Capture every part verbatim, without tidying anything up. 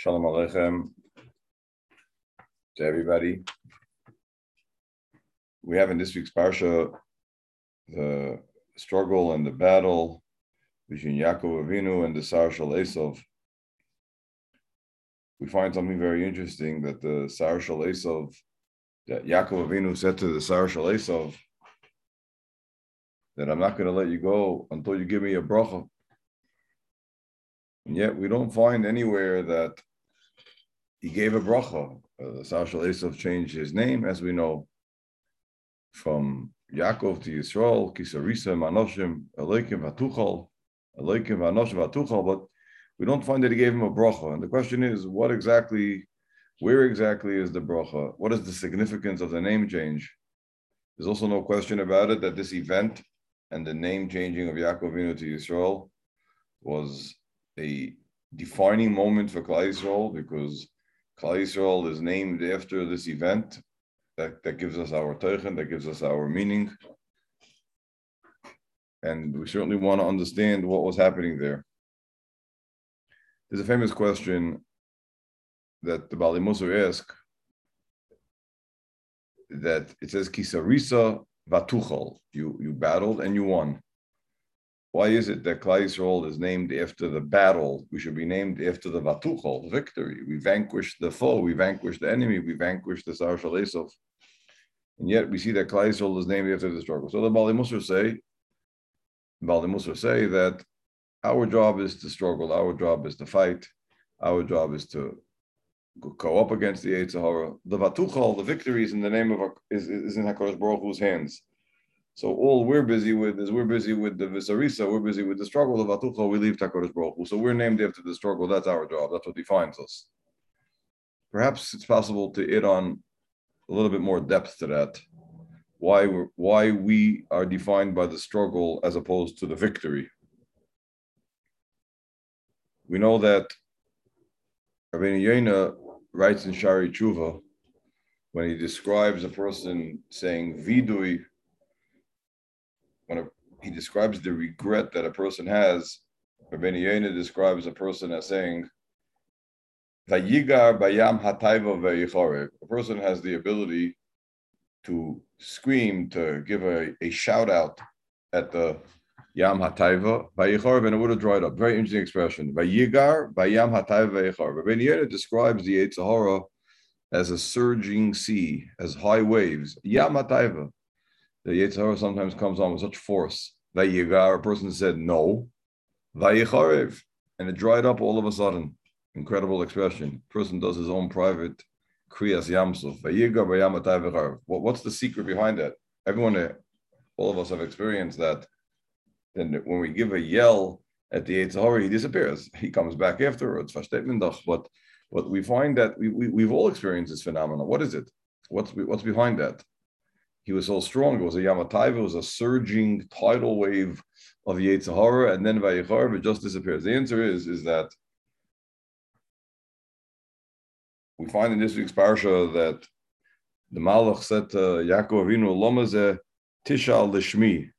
Shalom Aleichem to everybody. We have in this week's Parsha the struggle and the battle between Yaakov Avinu and the Sar Shel Esav. We find something very interesting that the Sar Shel Esav, that Yaakov Avinu said to the Sar Shel Esav, that I'm not going to let you go until you give me a bracha. And yet we don't find anywhere that he gave a bracha. Uh, the Sar Shel Esav changed his name, as we know, from Yaakov to Yisrael, Kisarisa, Manoshim, Elokim, Vatuchal, Elokim, Manoshim, Vatuchal, but we don't find that he gave him a bracha. And the question is, what exactly, where exactly is the bracha? What is the significance of the name change? There's also no question about it that this event and the name changing of Yaakov Avinu to Yisrael was a defining moment for Klal Yisrael, because Klal Yisrael is named after this event. That, that gives us our teichen, that gives us our meaning. And we certainly want to understand what was happening there. There's a famous question that the Bali Musar asks, that it says, Kisarisa Vatuchal, you, you battled and you won. Why is it that Klal Yisrael is named after the battle? We should be named after the Vatuchal, the victory. We vanquished the foe, we vanquished the enemy, we vanquished the Sar Shel Esav. And yet we see that Klal Yisrael is named after the struggle. So the Bali Musar say, Bali Musar say that our job is to struggle, our job is to fight, our job is to go up against the Yetzer Hara. The Vatuchal, the victory is in the name of is, is in HaKadosh Baruch Hu's hands. So all we're busy with is we're busy with the Visarisa, we're busy with the struggle. The Vatuchal, we leave to HaKadosh Baruch Hu. So we're named after the struggle. That's our job. That's what defines us. Perhaps it's possible to add on a little bit more depth to that. Why we're, why we are defined by the struggle as opposed to the victory. We know that Rabbeinu Yonah writes in Shari Tshuva, when he describes a person saying vidui, when a, he describes the regret that a person has, Rabbeinu Yonah describes a person as saying, Vayigar bayam hatayva veyichorev. A person has the ability to scream, to give a, a shout out at the Yam Hatayva Vayichorev, and it would have dried up. Very interesting expression. Vayigar bayam hatayva veyichorev. Rabbeinu Yonah describes the Yetzer Hara as a surging sea, as high waves. Yam Hatayva. The Yetzer Hara sometimes comes on with such force. Vayigar, a person said no. Vayichorev, and it dried up all of a sudden. Incredible expression. Person does his own private kriyas yamsuf. Vayigar bayam hatayva veyichorev. What's the secret behind that? Everyone, all of us have experienced that. Then when we give a yell at the Yetzer Hara, he disappears. He comes back afterwards. But but we find that we, we we've all experienced this phenomenon. What is it? What's what's behind that? He was so strong. It was a Yam Hatayva. It was a surging tidal wave of Yetzer Hara, and then Vayichorev, it just disappears. The answer is is that we find in this week's parsha that the Malach said to Yaakov Avinu, "Lomazeh tishal lishmi."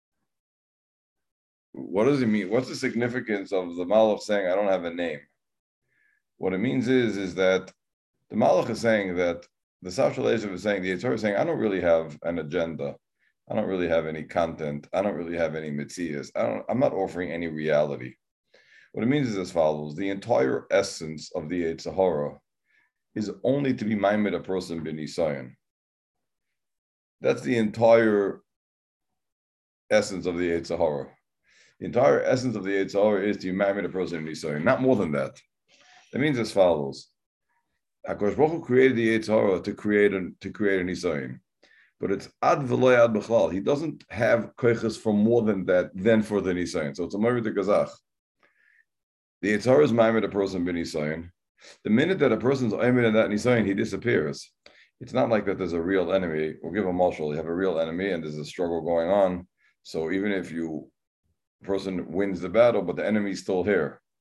What does it mean? What's the significance of the Malach saying, "I don't have a name"? What it means is, is that the Malach is saying that the Sar Shel Esav is saying, the Yetzer Hara is saying, I don't really have an agenda. I don't really have any content. I don't really have any mitzias. I don't, I'm not offering any reality. What it means is as follows. The entire essence of the Yetzer Hara is only to be maimed a person b'nisayon. That's the entire essence of the Yetzer Hara. The entire essence of the Yetzer Hara is to be maimed a person b'nisayon, not more than that. That means as follows. HaKadosh Baruch Hu created the Yetzer Hara to create a, to create a nisayon, but it's ad v'lo ad b'chlal. He doesn't have koiches for more than that than for the nisayon. So it's a morid de gazach. The Yetzer Hara is maimed a person b'nisayon. The minute that a person's aimed in that nisayon, he disappears. It's not like that there's a real enemy. We'll give a marshal. You have a real enemy and there's a struggle going on. So even if you, a person wins the battle, but the enemy's still here.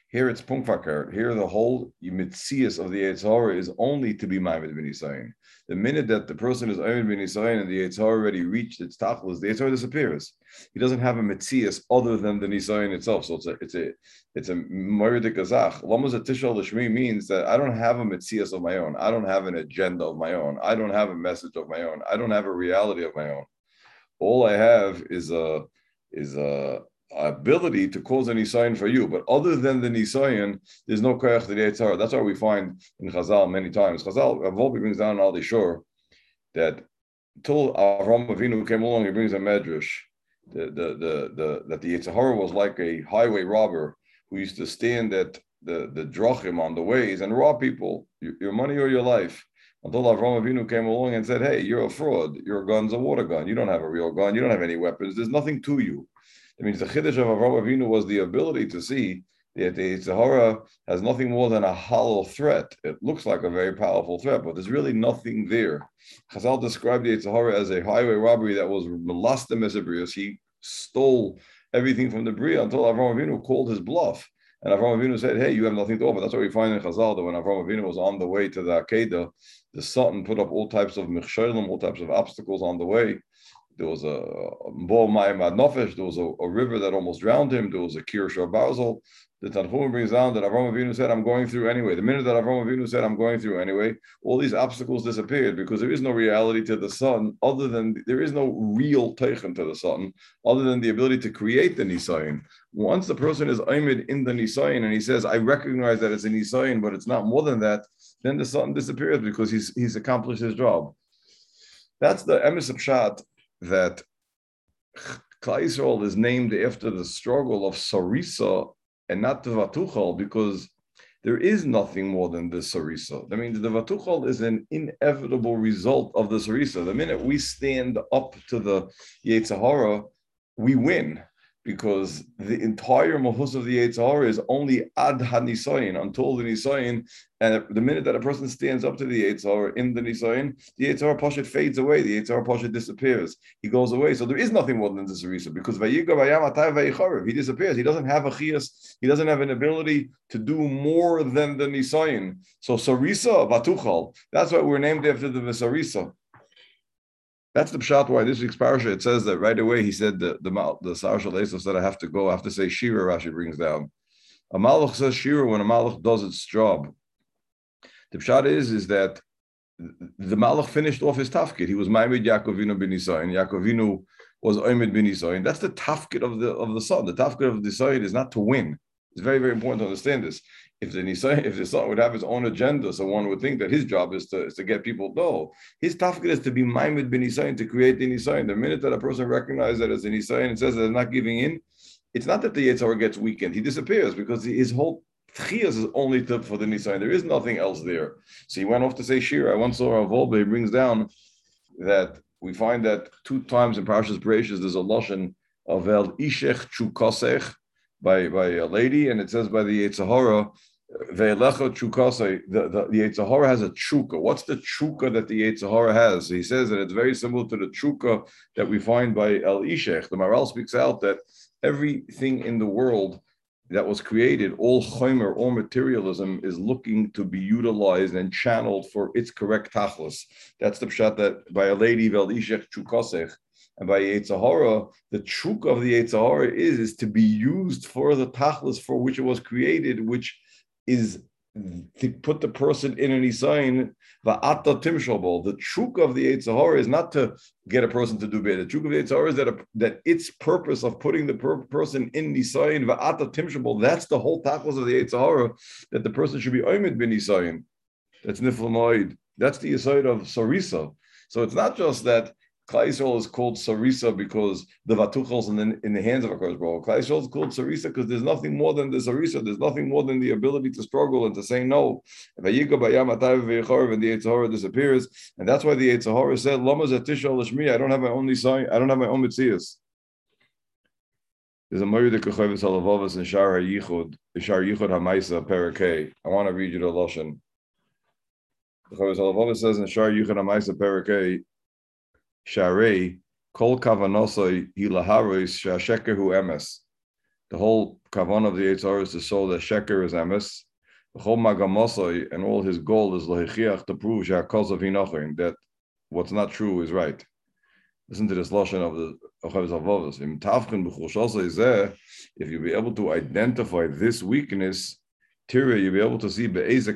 Here it's punkfakar. Here the whole mitzias of the Yetzer Hara is only to be maimed bin Yisayin. The minute that the person is maimed bin Yisayin and the Yetzer Hara already reached its tachlis, the Yetzer Hara disappears. He doesn't have a mitzias other than the Nisayin itself. So it's a it's a it's a moiridik azach. Lamos atishal l'shmi means that I don't have a mitzias of my own. I don't have an agenda of my own. I don't have a message of my own. I don't have a reality of my own. All I have is a is a ability to cause a nisayon for you, but other than the nisayon, there's no koyach to the Yetzer Hara. That's why we find in Chazal many times. Chazal Volpi brings down Al Dishur that until Avram Avinu came along, he brings a medrash the, the, the, the, that the Yetzer Hara was like a highway robber who used to stand at the, the drachim on the ways and rob people, your, your money or your life. Until Avram Avinu came along and said, hey, you're a fraud. Your gun's a water gun. You don't have a real gun. You don't have any weapons. There's nothing to you. That means the chiddush of Avram Avinu was the ability to see that the Yetzer Hara has nothing more than a hollow threat. It looks like a very powerful threat, but there's really nothing there. Chazal described the Yetzer Hara as a highway robbery that was melastem esabrius. He stole everything from the Bria until Avram Avinu called his bluff. And Avram Avinu said, hey, you have nothing to offer. That's what we find in Chazal, that when Avram Avinu was on the way to the Akedah, the Sultan put up all types of michshalim, all types of obstacles on the way. There was a Bo Mayim Ad Nofesh, there was a, a river that almost drowned him, there was a Kir Shor Barzel. The Tanchum brings down that Avram Avinu said, I'm going through anyway. The minute that Avram Avinu said, I'm going through anyway, all these obstacles disappeared because there is no reality to the sun other than, there is no real teichen to the sun other than the ability to create the Nisayin. Once the person is aimed in the Nisayin and he says, I recognize that it's a Nisayin, but it's not more than that, then the sun disappears because he's he's accomplished his job. That's the emes pshat that Klal Yisrael is named after the struggle of Sarisa and not the Vatuchal, because there is nothing more than the Sarisa. That means the Vatuchal is an inevitable result of the Sarisa. The minute we stand up to the Yetzer Hara, we win, because the entire mahus of the Yetzer Hara is only ad ha-nisayin, until the nisayin, and the minute that a person stands up to the Yetzer Hara in the nisayin, the Yetzer Hara poshet fades away, the Yetzer Hara poshet disappears, he goes away. So there is nothing more than the Sarisa, because vayiga vayam atay vayicharev, he disappears, he doesn't have a chiyas, he doesn't have an ability to do more than the nisayin. So Sarisa vatuchal, that's why we're named after the Sarisa. That's the pshat why this week's parasha, it says that right away he said the the the Sarshal Esav said I have to go, I have to say Shira. Rashi brings down. A malach says Shira when a malach does its job. The pshat is is that the malach finished off his tafkid. He was Ma'amid Yaakovinu bin Yisayin. Yaakovinu was Oimid bin Yisayin. That's the tafkid of the of the son. The tafkid of the Yisayin is not to win. It's very, very important to understand this. If the Nisayin, if the son would have his own agenda, so one would think that his job is to, is to get people to know. His tafkid is to be Ma'amid bin Nisayin, to create the Nisayin. The minute that a person recognizes that as a Nisayin and says that they're not giving in, it's not that the Yetzer Hara gets weakened. He disappears because his whole tchiyas is only to, for the Nisayin. There is nothing else there. So he went off to say Shira. I once saw Rav Wolbe, he brings down that we find that two times in Parashas Bereishis there's a lashon of El Ishech Chukosech, by by a lady, and it says by the Yetzer Hara, Ve'elecha Chukosei, the, the, the Yetzer Hara has a chuka. What's the chuka that the Yetzer Hara has? He says that it's very similar to the chuka that we find by El Ishech. The Maral speaks out that everything in the world that was created, all chomer, all materialism, is looking to be utilized and channeled for its correct tachlis. That's the pshat that by a lady, Ve'el Ishech Chukosech. And by Yetzer Hara, the truk of the Yetzer Hara is, is to be used for the tachlis for which it was created, which is to put the person in an isayin, va'ata timshalbol. The truk of the Yetzer Hara is not to get a person to do better. The truk of the Yetzer Hara is that, a, that its purpose of putting the per- person in isayin, va'ata timshalbol, that's the whole tachlis of the Yetzer Hara, that the person should be oimid bin isayin. That's niflamoid. That's the isayin of Sarisa. So it's not just that Klal Yisrael is called Sarisa because the Vatuchal's in the, in the hands of a Kodesh Baruch Hu. Klal Yisrael is called Sarisa because there's nothing more than the Sarisa. There's nothing more than the ability to struggle and to say no. And the Yetzer Hara disappears, and that's why the Yetzer Hara said, "Lama zatisha l'shmi." I don't have my own nisai. I don't have my own mitzias. There's a Morid Kechavis Halavavas in Shar HaYichud, Shar Yichud HaMaisa Perakei. I want to read you the lashon. Kechavis Halavavas says in Shar Yichud HaMaisa Perakei, Sharei Kol Kavanosoi Hilaharis Shasheker Hu Emes. The whole kavan of the Yitzhar is to show that sheker is emes. And all his goal is to prove that what's not true is right. Listen to this lashon of the Ochavos Avavos. If you be able to identify this weakness, Tira, you'll be able to see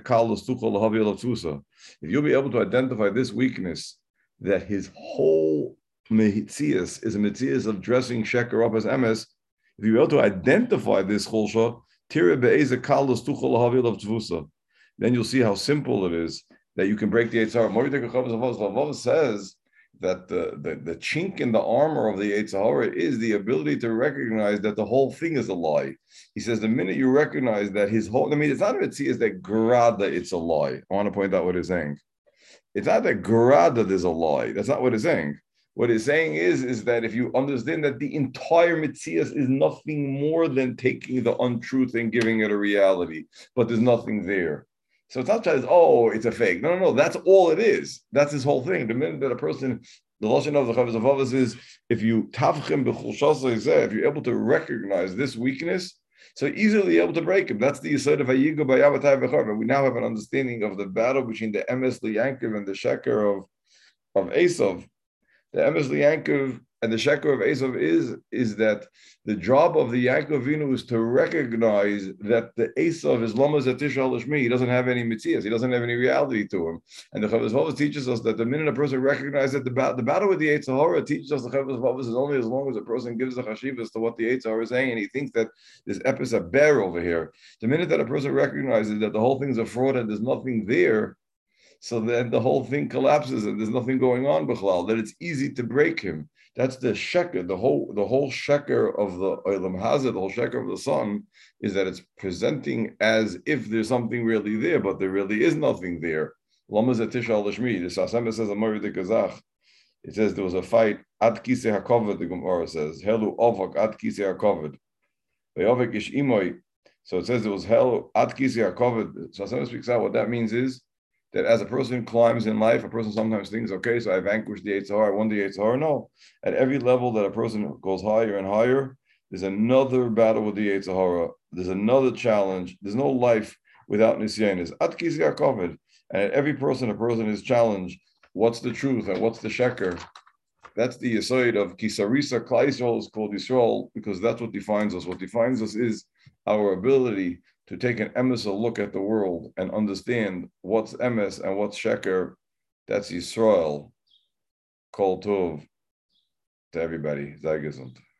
if you'll be able to identify this weakness, that his whole metzias is a metzias of dressing sheker up as emes. If you're able to identify this chulsha, Tira be'eze kalus tuchol lahavil of tvusa, then you'll see how simple it is that you can break the Yitzhar. Mordechai Ochavos Avavos says that the, the, the chink in the armor of the Yitzhar is the ability to recognize that the whole thing is a lie. He says the minute you recognize that his whole, I mean, it's not that it's that grada, it's a lie. I want to point out what he's saying. It's not that grada there's a lie. That's not what he's saying. What he's saying is, is that if you understand that the entire Metzias is nothing more than taking the untruth and giving it a reality, but there's nothing there. So it's not just, oh, it's a fake. No, no, no. That's all it is. That's his whole thing. The minute that a person, the lashon of the Ochavos Avavos is, if you tavchim b'chulshasa, if you're able to recognize this weakness, so easily able to break him. That's the yesod of Hayiga b'Yavatay v'char. We now have an understanding of the battle between the emes liyankiv and the sheker of of Esav. The emes liyankiv and the sheker of Esav is, is that the job of the Yaakov Avinu is to recognize that the Esav is Lama Zatish Alishmi. He doesn't have any mitzias. He doesn't have any reality to him. And the Ochavos Avavos teaches us that the minute a person recognizes that the, ba- the battle with the Yetzer Hara teaches us the Ochavos Avavos is only as long as a person gives the chashivas to what the Yetzer Hara is saying, and he thinks that this epis a bear over here. The minute that a person recognizes that the whole thing's a fraud and there's nothing there, so then the whole thing collapses and there's nothing going on, b'chlal, that it's easy to break him. That's the sheker, the whole the whole sheker of the Olam Hazeh, the whole sheker of the sun, is that it's presenting as if there's something really there, but there really is nothing there. Lama zetish al lishmi. The Sasem says a Mori de Kazach. It says there was a fight at Kisei HaKoved. The Gemara says Helu Ovak at Kisei HaKoved. Ve'ovak ish imoy. So it says there was Helu at Kisei HaKoved. Sasem speaks out. What that means is that as a person climbs in life, a person sometimes thinks, okay, so I vanquished the Yetzer Hara, I won the Yetzer Hara. No. At every level that a person goes higher and higher, there's another battle with the Yetzer Hara. There's another challenge. There's no life without Nisyanis. At Kisei HaKoved. And at every person, a person is challenged. What's the truth and what's the sheker? That's the yesod of Kisarisa Klal Yisrael is called Yisrael because that's what defines us. What defines us is our ability to take an emes look at the world and understand what's emes and what's sheker. That's Yisrael. Kol Tov to everybody. Zay gesund.